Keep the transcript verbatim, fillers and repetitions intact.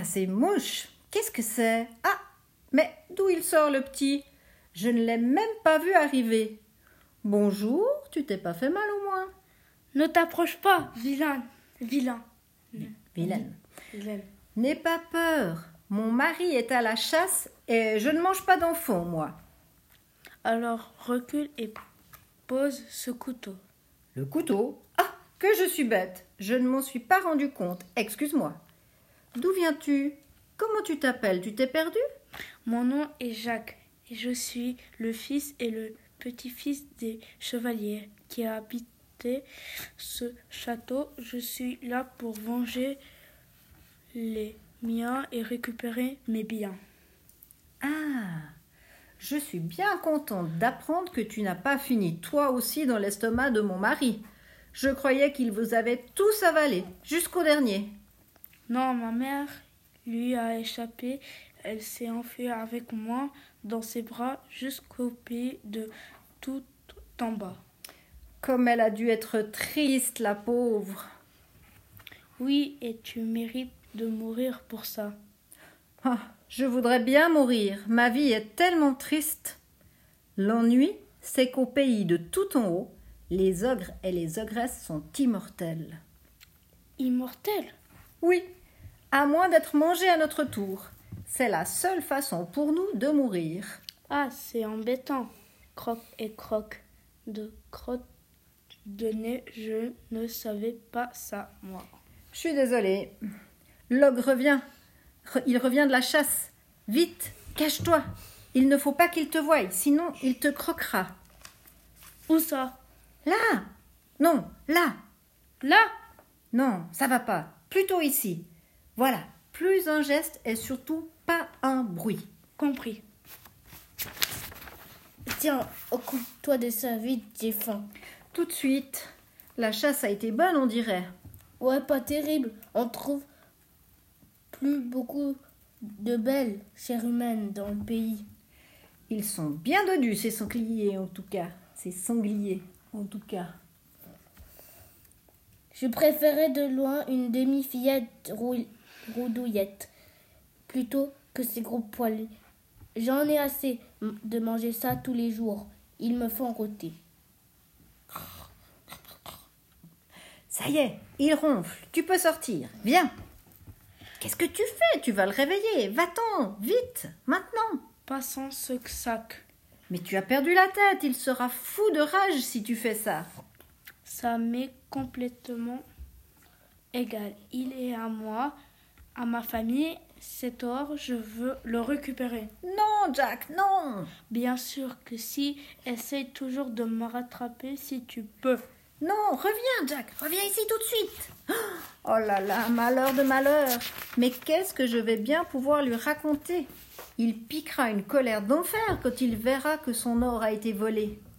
ces mouches, qu'est-ce que c'est? Ah, mais d'où il sort le petit? Je ne l'ai même pas vu arriver. Bonjour, tu t'es pas fait mal au moins? Ne t'approche pas, vilain, vilain. Vilaine. Vilaine. N'aie pas peur, mon mari est à la chasse et je ne mange pas d'enfants, moi. Alors recule et pose ce couteau. Le couteau? Ah, que je suis bête, je ne m'en suis pas rendu compte, excuse-moi. D'où viens-tu? Comment tu t'appelles? Tu t'es perdu? Mon nom est Jacques et je suis le fils et le petit-fils des chevaliers qui habitaient ce château. Je suis là pour venger les miens et récupérer mes biens. Ah, je suis bien contente d'apprendre que tu n'as pas fini toi aussi dans l'estomac de mon mari. Je croyais qu'il vous avait tous avalés, jusqu'au dernier. Non, ma mère lui a échappé. Elle s'est enfuie avec moi dans ses bras jusqu'au pays de tout en bas. Comme elle a dû être triste, la pauvre. Oui, et tu mérites de mourir pour ça. Ah, je voudrais bien mourir. Ma vie est tellement triste. L'ennui, c'est qu'au pays de tout en haut, les ogres et les ogresses sont immortels. Immortel? Oui, à moins d'être mangés à notre tour. C'est la seule façon pour nous de mourir. Ah, c'est embêtant. Croque et croque. De crotte de nez, je ne savais pas ça, moi. Je suis désolée. L'ogre revient. Re- il revient de la chasse. Vite, cache-toi. Il ne faut pas qu'il te voie, sinon il te croquera. Où ça? Là! Non, là! Là? Non, ça va pas. Plutôt ici. Voilà, plus un geste et surtout pas un bruit. Compris. Tiens, occupe-toi de ça vite, j'ai faim. Tout de suite. La chasse a été bonne, on dirait. Ouais, pas terrible. On trouve plus beaucoup de belles chairs humaines dans le pays. Ils sont bien dodus, ces sangliers, en tout cas. Ces sangliers, en tout cas. Je préférais de loin une demi-fillette rou- roudouillette plutôt que ces gros poils. J'en ai assez m- de manger ça tous les jours. Ils me font rôter. Ça y est, il ronfle. Tu peux sortir. Viens. Qu'est-ce que tu fais? Tu vas le réveiller. Va-t'en, vite, maintenant. Passons ce sac. Mais tu as perdu la tête. Il sera fou de rage si tu fais ça. Ça m'est complètement égal. Il est à moi, à ma famille. Cet or, je veux le récupérer. Non, Jack, non. Bien sûr que si, essaye toujours de me rattraper si tu peux. Non, reviens, Jack. Reviens ici tout de suite. Oh là là, malheur de malheur. Mais qu'est-ce que je vais bien pouvoir lui raconter? Il piquera une colère d'enfer quand il verra que son or a été volé.